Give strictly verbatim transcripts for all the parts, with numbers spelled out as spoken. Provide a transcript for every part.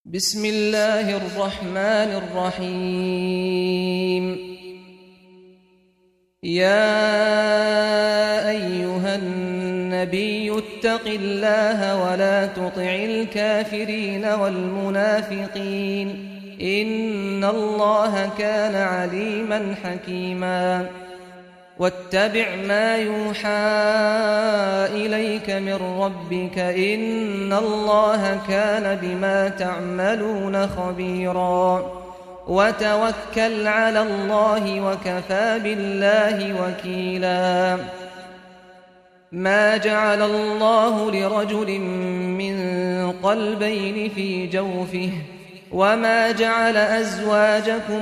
بسم الله الرحمن الرحيم. يا أيها النبي اتق الله ولا تطع الكافرين والمنافقين إن الله كان عليما حكيما. واتبع ما يوحى إليك من ربك إن الله كان بما تعملون خبيرا. وتوكل على الله وكفى بالله وكيلا. ما جعل الله لرجل من قلبين في جوفه وما جعل أزواجكم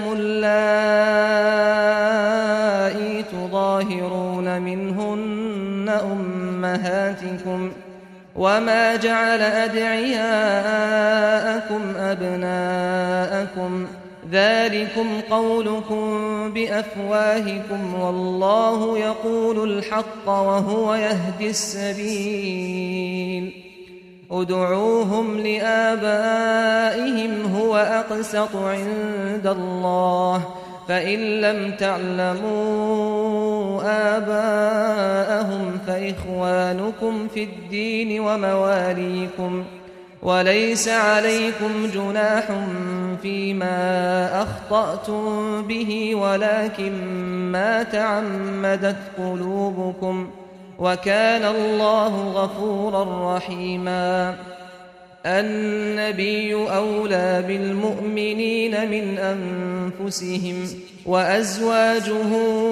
اللائي تظاهرون منهن أمهاتكم وما جعل أدعياءكم أبناءكم ذلكم قولكم بأفواهكم والله يقول الحق وهو يهدي السبيل. ادعوهم لآبائهم هو أقسط عند الله فإن لم تعلموا آباءهم فإخوانكم في الدين ومواليكم وليس عليكم جناح فيما أخطأتم به ولكن ما تعمدت قلوبكم وكان الله غفورا رحيما. النبي أولى بالمؤمنين من أنفسهم وأزواجه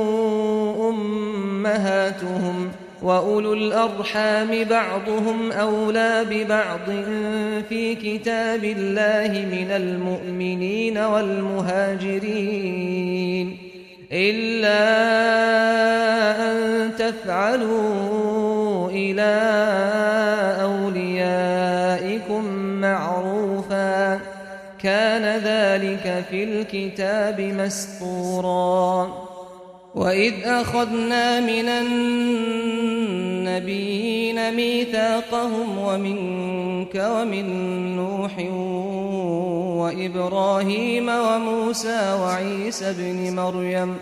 أمهاتهم وأولو الأرحام بعضهم أولى ببعض في كتاب الله من المؤمنين والمهاجرين إلا أن تفعلوا إلى أوليائكم معروفا كان ذلك في الكتاب مسطورا. وإذ أخذنا من النبيين ميثاقهم ومنك ومن نوح وإبراهيم وموسى وعيسى ابن مريم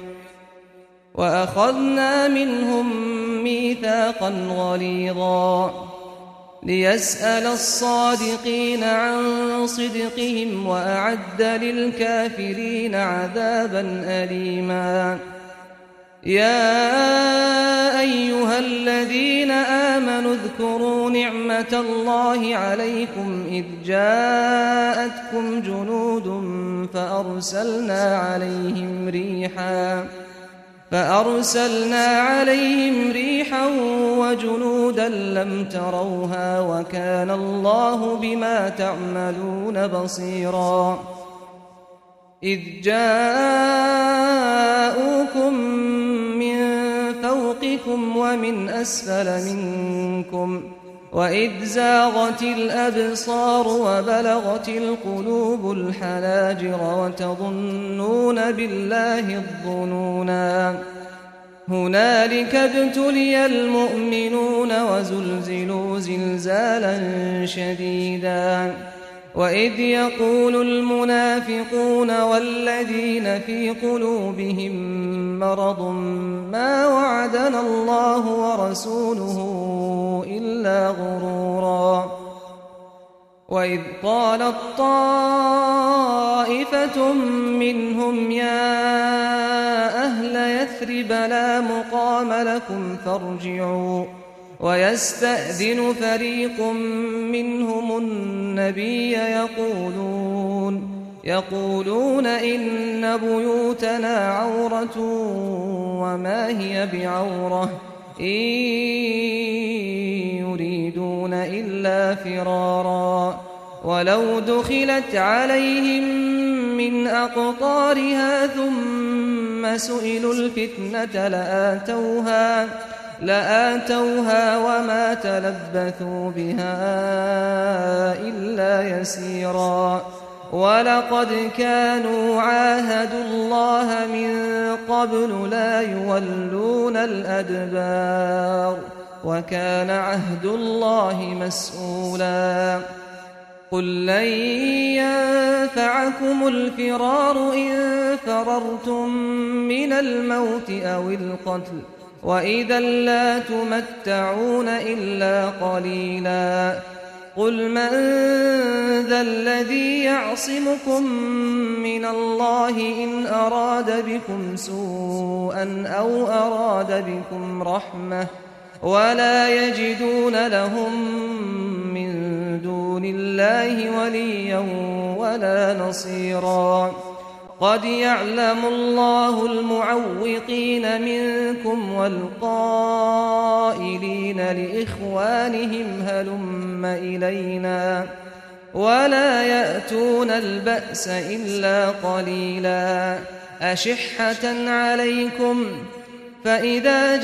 وأخذنا منهم ميثاقا غليظا ليسأل الصادقين عن صدقهم وأعد للكافرين عذابا أليما. يا أيها الذين آمنوا اذكروا نعمة الله عليكم إذ جاءتكم جنود فأرسلنا عليهم ريحا فأرسلنا عليهم ريحا وجنودا لم تروها وكان الله بما تعملون بصيرا. إذ جاءوكم من فوقكم ومن أسفل منكم وإذ زاغت الأبصار وبلغت القلوب الحناجر وتظنون بالله الظنونا. هنالك ابتلي المؤمنون وزلزلوا زلزالا شديدا. وإذ يقول المنافقون والذين في قلوبهم مرض ما وعدنا الله ورسوله إلا غرورا. وإذ قالت طائفة منهم يا أهل يثرب لا مقام لكم فارجعوا ويستأذن فريق منهم النبي يقولون يقولون إن بيوتنا عورة وما هي بعورة إن يريدون إلا فرارا. ولو دخلت عليهم من أقطارها ثم سئلوا الفتنة لآتوها لآتوها وما تلبثوا بها إلا يسيرا. ولقد كانوا عاهدوا الله من قبل لا يولون الأدبار وكان عهد الله مسؤولا. قل لن معكم الفرار إن فررتم من الموت أو القتل وإذا لا تمتعون إلا قليلا قل من ذا الذي يعصمكم من الله إن أراد بكم سوءا أو أراد بكم رحمة ولا يجدون لهم من دون الله وليا ولا نصيرا قد يعلم الله المعوقين منكم والقائلين لإخوانهم هلم إلينا ولا يأتون البأس إلا قليلا أشحة عليكم فإذا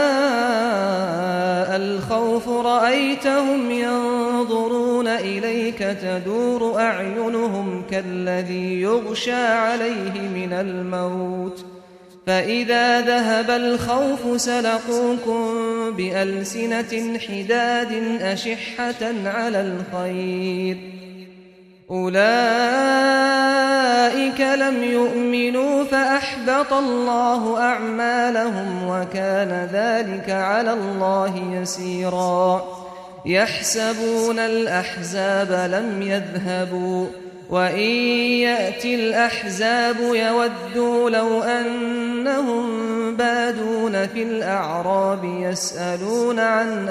جاء الخوف رأيتهم ينظرون إليك تدور أعينهم كالذي يغشى عليه من الموت فإذا ذهب الخوف سلقوكم بألسنة حداد أشحة على الخير أولئك لم يؤمنوا فأحبط الله أعمالهم وكان ذلك على الله يسيرا يحسبون الأحزاب لم يذهبوا وإن يأتي الأحزاب يودوا لو أنهم بادون في الأعراب يسألون عن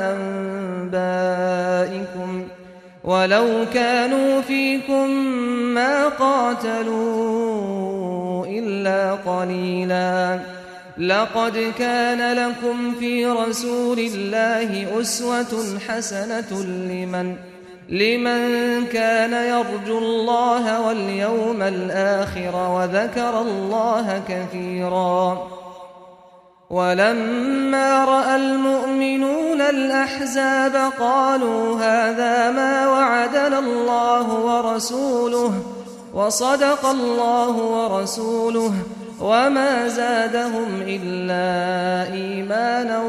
أنبائكم ولو كانوا فيكم ما قاتلوا إلا قليلا لقد كان لكم في رسول الله أسوة حسنة لمن لمن كان يرجو الله واليوم الآخر وذكر الله كثيرا ولما رأى المؤمنون الأحزاب قالوا هذا ما وعدنا الله ورسوله وصدق الله ورسوله وما زادهم إلا إيمانا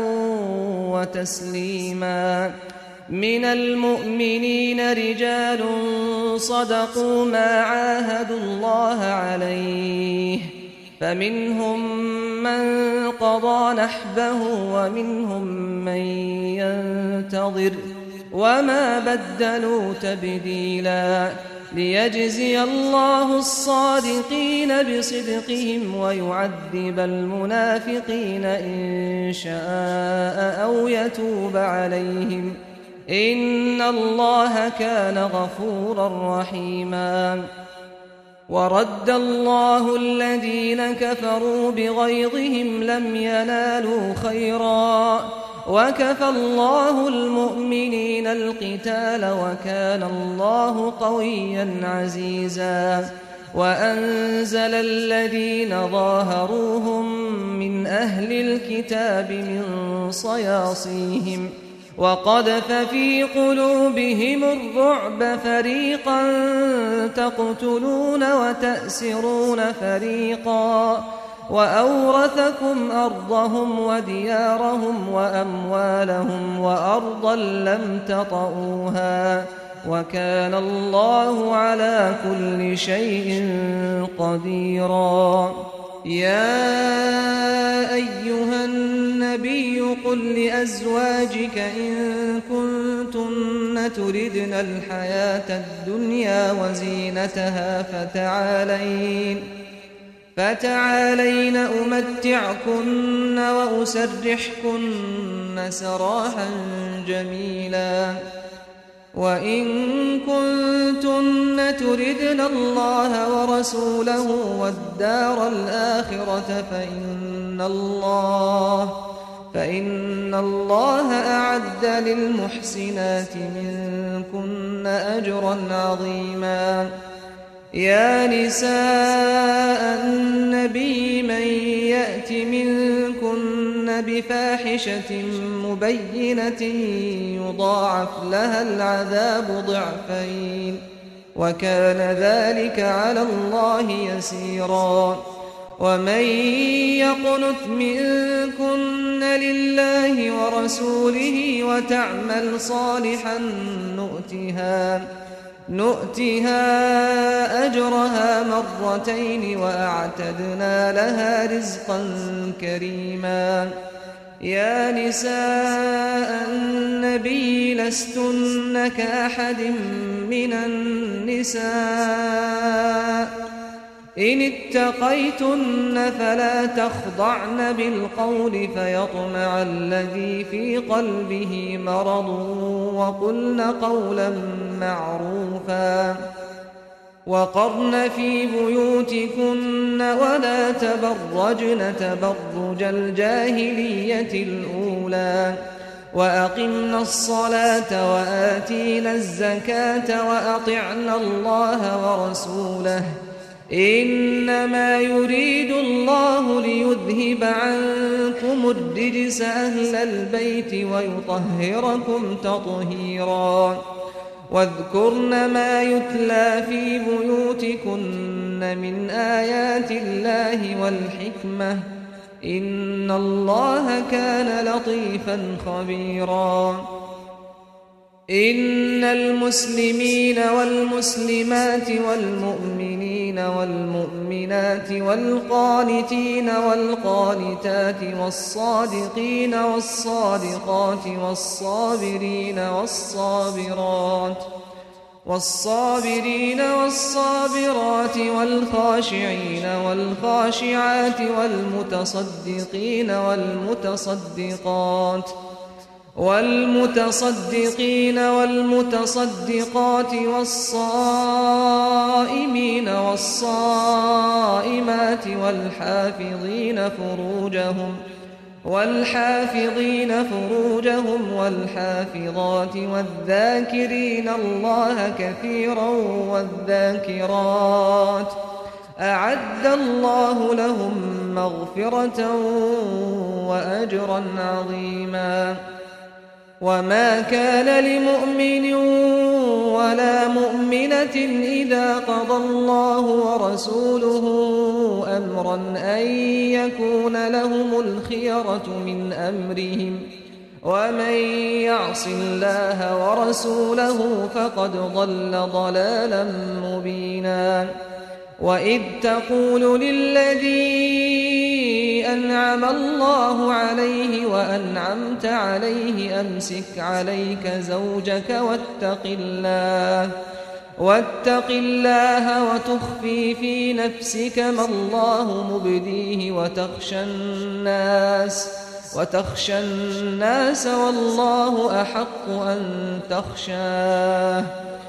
وتسليما من المؤمنين رجال صدقوا ما عاهدوا الله عليه فمنهم من قضى نحبه ومنهم من ينتظر وما بدلوا تبديلا ليجزي الله الصادقين بصدقهم ويعذب المنافقين إن شاء أو يتوب عليهم إن الله كان غفورا رحيما ورد الله الذين كفروا بغيظهم لم ينالوا خيرا وكفى الله المؤمنين القتال وكان الله قويا عزيزا وأنزل الذين ظاهروهم من أهل الكتاب من صياصيهم وقذف في قلوبهم الرعب فريقا تقتلون وتأسرون فريقا وأورثكم أرضهم وديارهم وأموالهم وأرضا لم تطئوها وكان الله على كل شيء قديرا يا أيها النبي قل لأزواجك إن كنتن تردن الحياة الدنيا وزينتها فتعالين فتعالين أمتعكن وأسرحكن سراحا جميلا وإن كنتن تردن الله ورسوله والدار الآخرة فإن الله فإن الله أعد للمحسنات منكن أجرا عظيما يا نساء النبي من يأت منكن بفاحشة مبينة يضاعف لها العذاب ضعفين وكان ذلك على الله يسيرا ومن يقنت منكن لله ورسوله وتعمل صالحا نؤتها نؤتها أجرها مرتين وأعتدنا لها رزقا كريما. يا نساء النبي لستن كأحد من النساء إن اتقيتن فلا تخضعن بالقول فيطمع الذي في قلبه مرض وقلن قولا معروفا. وقرن في بيوتكن ولا تبرجن تبرج الجاهلية الأولى وأقمنا الصلاة وآتينا الزكاة وأطعنا الله ورسوله إنما يريد الله ليذهب عنكم الرجس أهل البيت ويطهركم تطهيرا. واذكرن ما يتلى في بيوتكن من آيات الله والحكمة إن الله كان لطيفا خبيرا. إن المسلمين والمسلمات والمؤمنين والمؤمنات والقانتين والقانتات والصادقين والصادقات والصابرين والصابرات والصابرين والصابرات والخاشعين والخاشعات والمتصدقين والمتصدقات والمتصدقين والمتصدقات والصائمين والصائمات والحافظين فروجهم والحافظين فروجهم والحافظات والذاكرين الله كثيرا والذاكرات أعد الله لهم مغفرة وأجرا عظيما. وما كان لمؤمن ولا مؤمنة إذا قضى الله ورسوله أمرا أن يكون لهم الخيرة من أمرهم ومن يعص الله ورسوله فقد ضل ضلالا مبينا. وإذ تقول للذي أنعم الله عليه وأنعمت عليه أمسك عليك زوجك واتق الله واتق الله وتخفي في نفسك ما الله مبديه وتخشى الناس وتخشى الناس والله أحق أن تخشاه.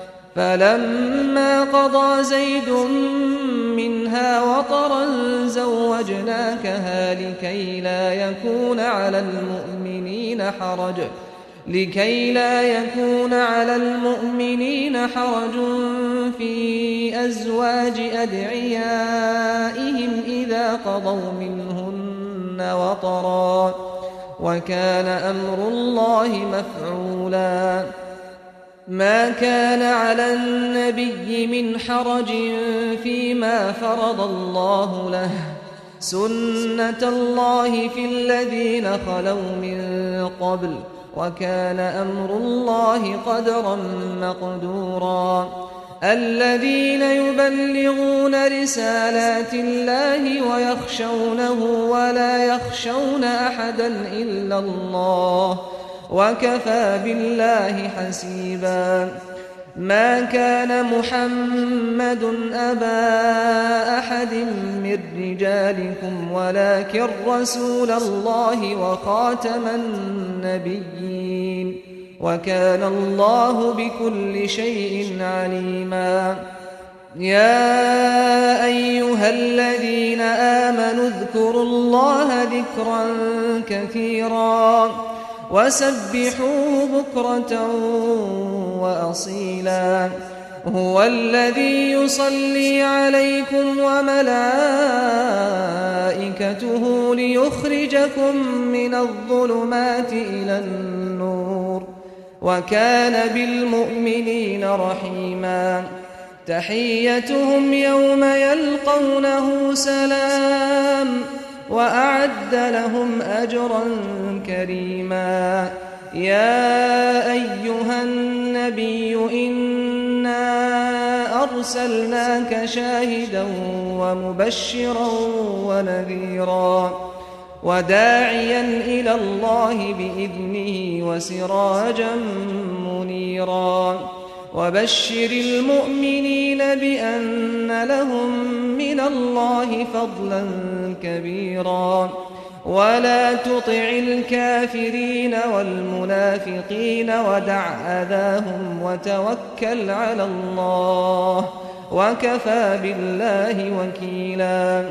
فلما قضى زيد منها وطرا زوجناكها لكي لا يكون على المؤمنين حرج لكي لا يكون على المؤمنين حرج في أزواج أدعيائهم إذا قضوا منهن وطرا وكان أمر الله مفعولا. ما كان على النبي من حرج فيما فرض الله له سنة الله في الذين خلوا من قبل وكان أمر الله قدرا مقدورا. الذين يبلغون رسالات الله ويخشونه ولا يخشون أحدا إلا الله وكفى بالله حسيبا. ما كان محمد أبا أحد من رجالكم ولكن رسول الله وخاتم النبيين وكان الله بكل شيء عليما. يا أيها الذين آمنوا اذكروا الله ذكرا كثيرا وسبحوه بكرة وأصيلا. هو الذي يصلي عليكم وملائكته ليخرجكم من الظلمات إلى النور وكان بالمؤمنين رحيما. تحيتهم يوم يلقونه سلام وأعد لهم أجرا كريما. يا أيها النبي إنا أرسلناك شاهدا ومبشرا ونذيرا وداعيا إلى الله بإذنه وسراجا منيرا وبشر المؤمنين بأن لهم من الله فضلا كبيرا ولا تطع الكافرين والمنافقين ودع أذاهم وتوكل على الله وكفى بالله وكيلا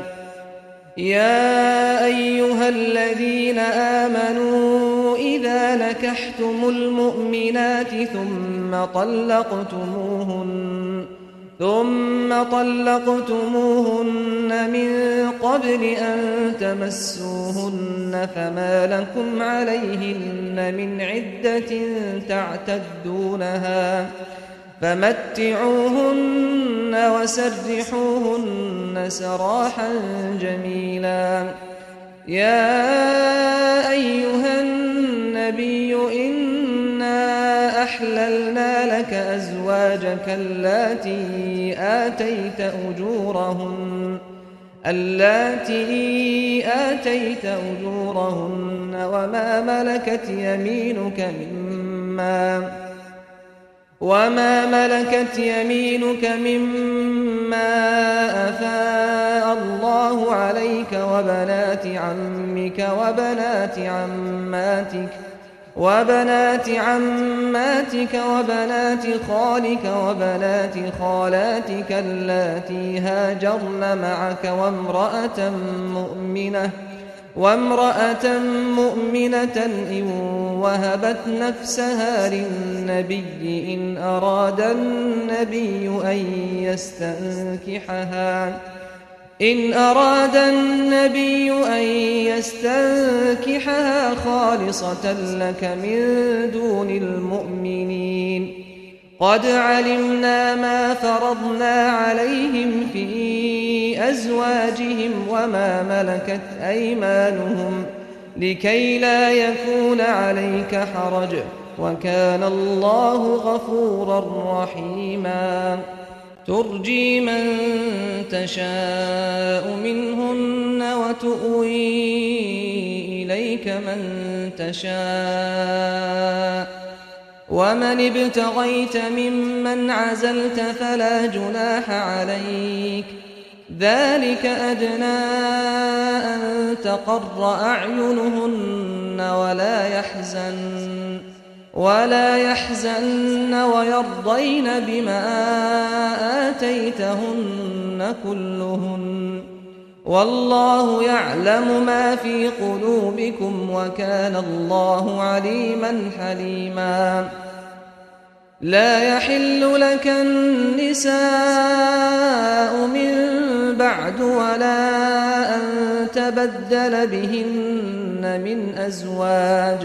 يا أيها الذين آمنوا إذا نكحتم المؤمنات ثم طلقتموهن ثم طلقتموهن من قبل أن تمسوهن فما لكم عليهن من عدة تعتدونها فمتعوهن وسرحوهن سراحا جميلا يا أيها النبي إنا أحللنا لك أزواجك اللاتي آتيت أجورهن اللاتي آتيت أجورهن وما ملكت يمينك مما وما ملكت يمينك مما أفاء الله عليك وبنات عمك وبنات عماتك وبنات عماتك وبنات خالك وبنات خالاتك اللاتي هاجرن معك وامرأة مؤمنة وامرأة مؤمنة إن وهبت نفسها للنبي إن أراد النبي أن يستنكحها إن أراد النبي أن يستنكحها خالصة لك من دون المؤمنين قد علمنا ما فرضنا عليهم في أزواجهم وما ملكت أيمانهم لكي لا يكون عليك حرج وكان الله غفورا رحيما ترجي من تشاء منهن وتؤوي إليك من تشاء ومن ابتغيت ممن عزلت فلا جناح عليك ذلك أدنى أن تقر أعينهن ولا يحزن ولا يحزن ويرضين بما آتيتهن كلهن والله يعلم ما في قلوبكم وكان الله عليما حليما لا يحل لك النساء من بعد ولا أن تبدل بهن من أزواج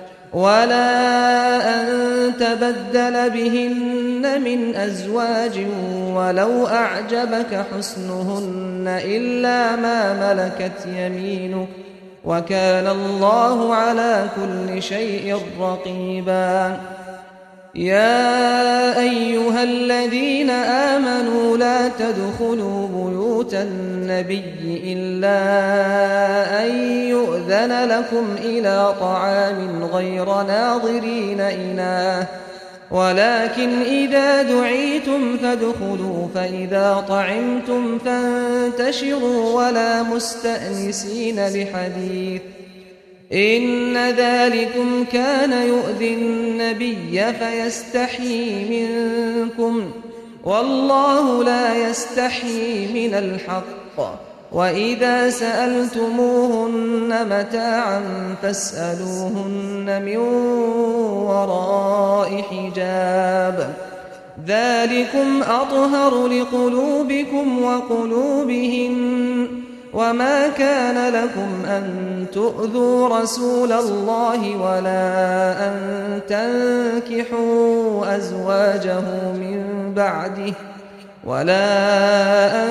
ولا أن تبدل بهن من أزواج ولو أعجبك حسنهن إلا ما ملكت يمينك وكان الله على كل شيء رقيبا يا أيها الذين آمنوا لا تدخلوا بيوت النبي إلا أن يؤذن لكم إلى طعام غير ناظرين إناه ولكن إذا دعيتم فادخلوا فإذا طعمتم فانتشروا ولا مستأنسين لحديث إن ذلكم كان يؤذي النبي فيستحيي منكم والله لا يستحيي من الحق وإذا سألتموهن متاعا فاسألوهن من وراء حجاب ذلكم أطهر لقلوبكم وقلوبهن وما كان لكم أن تؤذوا رسول الله ولا أن تنكحوا أزواجه من بعده ولا أن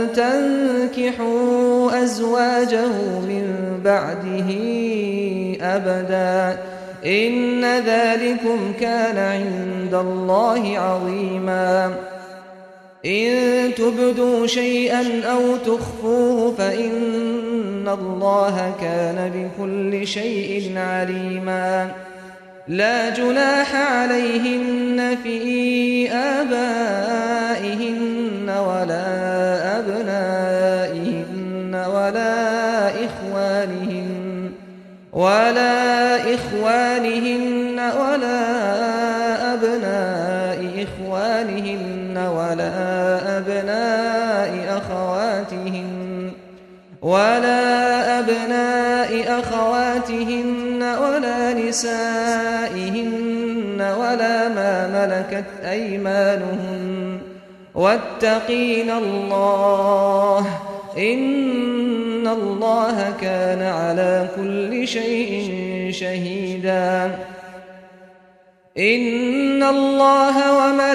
تنكحوا أزواجه من بعده أبدا إن إن ذلكم كان عند الله عظيما إن تبدوا شيئا أو تخفوه فإن الله كان بكل شيء عليما. لا جناح عليهن في آبائهن ولا أبنائهن ولا إخوانهن ولا إخوانهن ولا أبناء إخوانهن ولا أبناء أخواتهن ولا أبناء أخواتهن ولا نسائهن ولا ما ملكت أيمانهن واتقين الله إن الله كان على كل شيء شهيدا. إن الله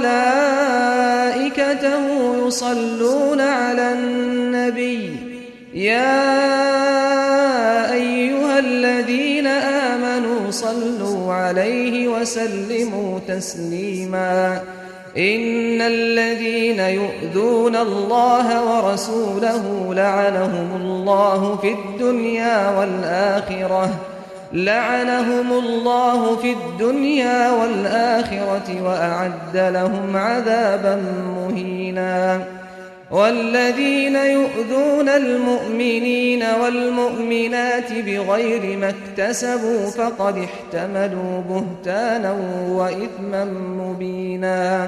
وملائكته يصلون على النبي يا أيها الذين آمنوا صلوا عليه وسلموا تسليما. إن الذين يؤذون الله ورسوله لعنهم الله في الدنيا والآخرة لعنهم الله في الدنيا والآخرة وأعد لهم عذابا مهينا. والذين يؤذون المؤمنين والمؤمنات بغير ما اكتسبوا فقد احتملوا بهتانا وإثما مبينا.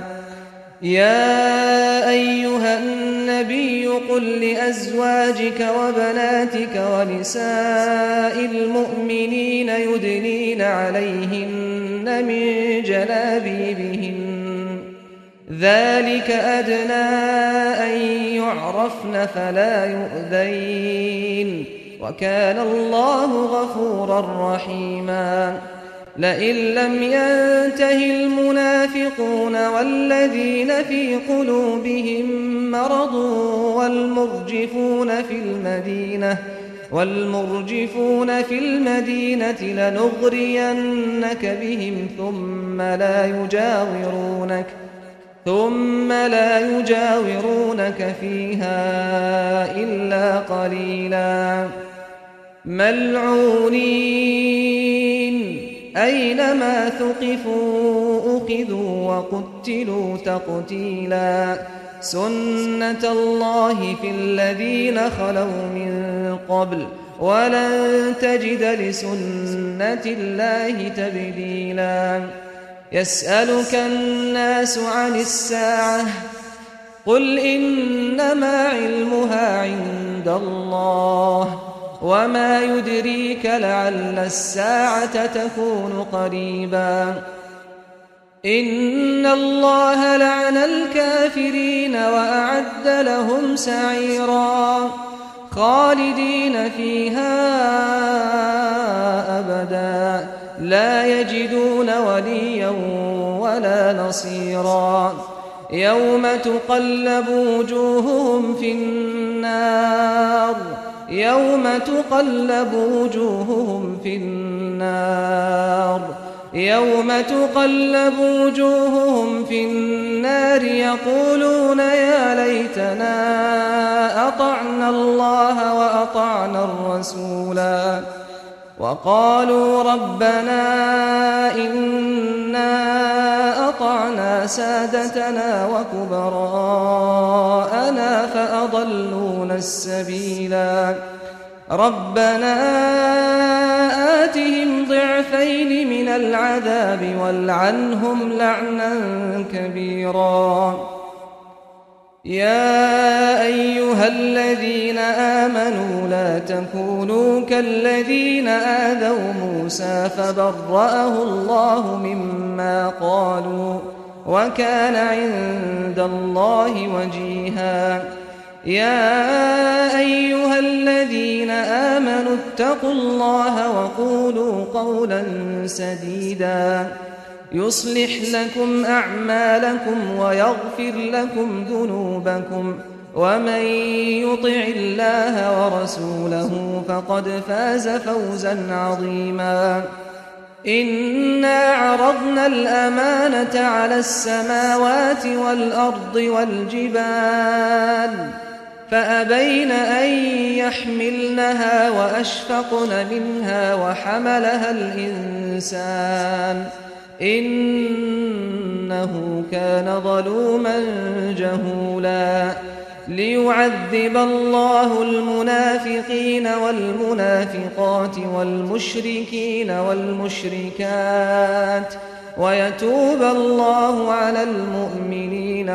يا أيها النبي قل لأزواجك وبناتك ونساء المؤمنين يدنين عليهن من جلابيبهن ذلك أدنى أن يعرفن فلا يؤذين وكان الله غفورا رحيما. لئن لم ينته المنافقون والذين في قلوبهم مرض والمرجفون في المدينة والمرجفون في المدينة لنغرينك بهم ثم لا يجاورونك ثم لا يجاورونك فيها إلا قليلا. ملعونين أينما ثقفوا أخذوا وقتلوا تقتيلا. سنة الله في الذين خلوا من قبل ولن تجد لسنة الله تبديلا. يسألك الناس عن الساعة قل إنما علمها عند الله وما يدريك لعل الساعة تكون قريبا. إن الله لعن الكافرين وأعد لهم سعيرا خالدين فيها أبدا لا يجدون وليا ولا نصيرا. يوم تقلب وجوههم في النار يوم تقلب وجوههم في النار يوم تقلب وجوههم في النار يقولون يا ليتنا أطعنا الله وأطعنا الرسولا وقالوا ربنا إنا أطعنا سادتنا وكبراءنا فأضلونا السبيلا. ربنا آتهم ضعفين من العذاب والعنهم لعنا كبيرا. يا أيها الذين آمنوا لا تكونوا كالذين آذوا موسى فبرأه الله مما قالوا وكان عند الله وجيها. يا أيها الذين آمنوا اتقوا الله وقولوا قولا سديدا يصلح لكم أعمالكم ويغفر لكم ذنوبكم ومن يطع الله ورسوله فقد فاز فوزا عظيما. إنا عرضنا الأمانة على السماوات والأرض والجبال فأبين أن يحملنها وأشفقن منها وحملها الإنسان إنه كان ظلوما جهولا ليعذب الله المنافقين والمنافقات والمشركين والمشركات ويتوب الله على المؤمنين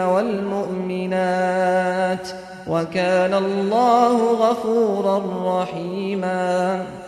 والمؤمنات وكان الله غفورا رحيما.